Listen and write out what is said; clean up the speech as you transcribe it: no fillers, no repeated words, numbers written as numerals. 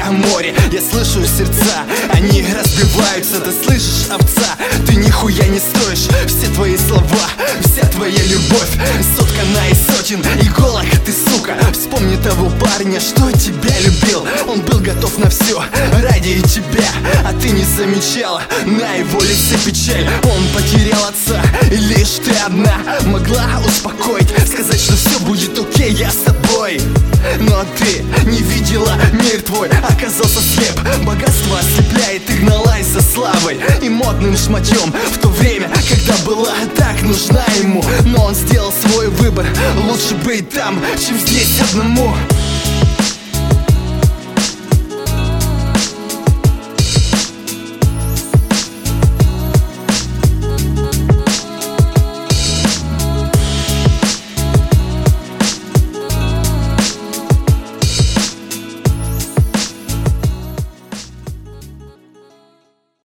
море. Я слышу сердца, они разбиваются. Ты слышишь, овца, ты нихуя не стоишь. Все твои слова, вся твоя любовь соткана из сотен иголок, ты сука. Вспомни того парня, что тебя любил. Он был готов на все ради тебя, а ты не замечала на его лице печаль. Он потерял отца, и лишь ты одна могла успокоить, сказать, что все будет окей, я с тобой. Но ты не видела мир твой, оказался слеп. Богатство ослепляет и гналась за славой и модным шматьем в то время, когда была так нужна ему. Но он сделал свой выбор, лучше быть там, чем здесь одному.